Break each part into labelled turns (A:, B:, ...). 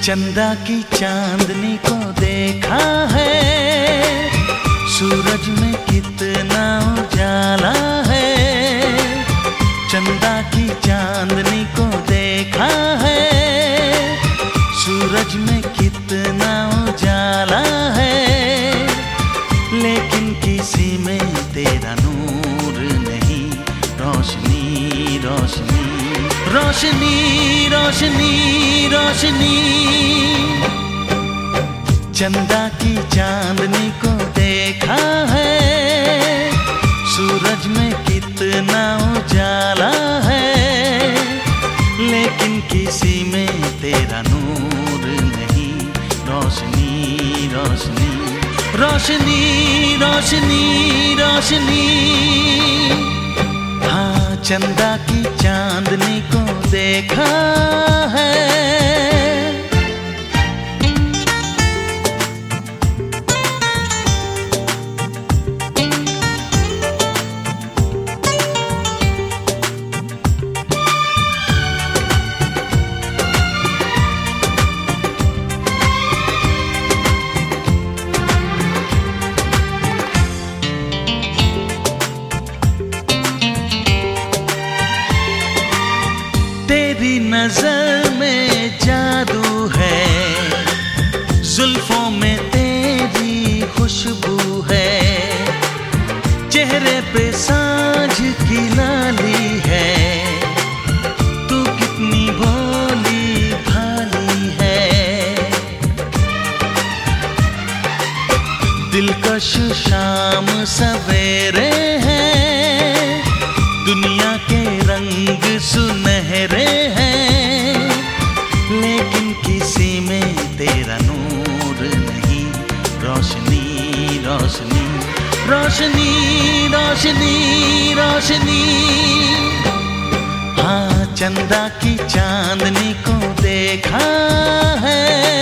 A: चंदा की चांदनी को देखा है, सूरज में कितना उजाला है। चंदा की चांदनी को देखा है, सूरज में कितना उजाला है। लेकिन किसी में तेरा नूर नहीं, रोशनी रोशनी रोशनी रोशनी रोशनी। चंदा की चांदनी को देखा है, सूरज में कितना उजाला है। लेकिन किसी में तेरा नूर नहीं, रोशनी रोशनी रोशनी रोशनी रोशनी। हाँ, चंदा की चांदनी को देखा है। तेरी नजर में जादू है, जुल्फों में तेरी खुशबू है। चेहरे पे सांझ की लाली है, तू कितनी भोली भाली है। दिलकश शाम सवेरे हैं, दुनिया के रंग सुनहरे हैं। लेकिन किसी में तेरा नूर नहीं, रोशनी रोशनी रोशनी रोशनी रोशनी। हाँ, चंदा की चांदनी को देखा है।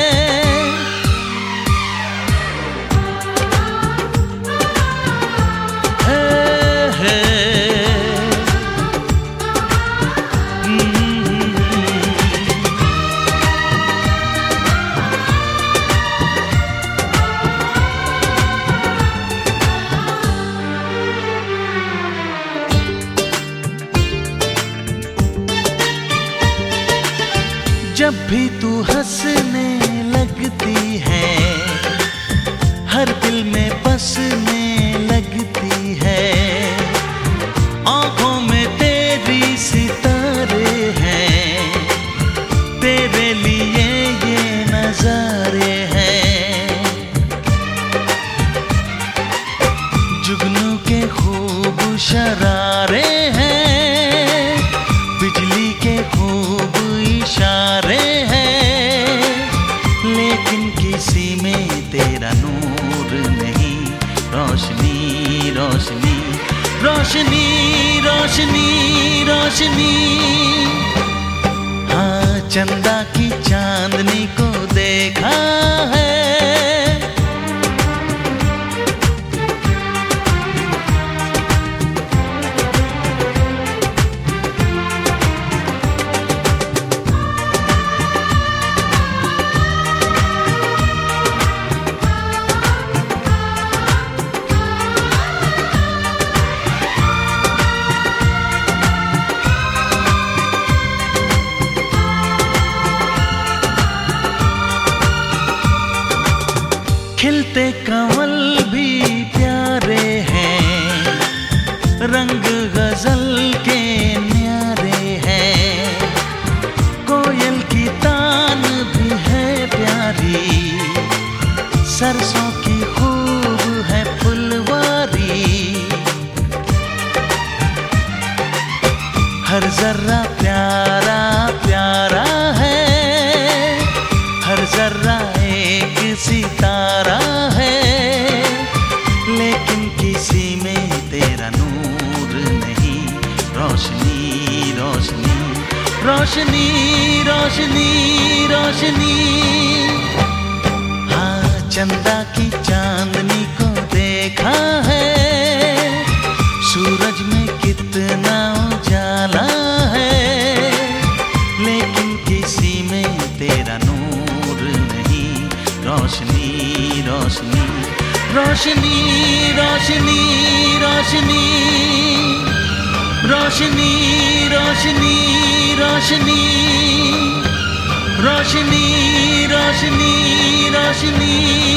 A: जब भी तू हंसने लगती है, हर दिल में बसने लगती है। आंखों में तेरी सितारे हैं, तेरे लिए ये नजारे हैं। जुगनू के खूब शरारे हैं, बिजली के खूब इशारे हैं। लेकिन किसी में तेरा नूर नहीं, रोशनी रोशनी रोशनी रोशनी रोशनी। हाँ, चंदा की चांदनी को देखा है। खिलते कमल भी प्यारे हैं, रंग गजल के न्यारे हैं। कोयल की तान भी है प्यारी, सरसों की खूब है फुलवारी। हर जर्रा प्यारा प्यारा है, हर जर्रा एक सितारा है। लेकिन किसी में तेरा नूर नहीं, रोशनी रोशनी रोशनी रोशनी रोशनी। हाँ, चंदा की चांदनी को देखा है, सूरज में कितना उजाला है। लेकिन किसी में तेरा नूर रोशनी रोशनी रोशनी रोशनी रोशनी रोशनी रोशनी रोशनी रोशनी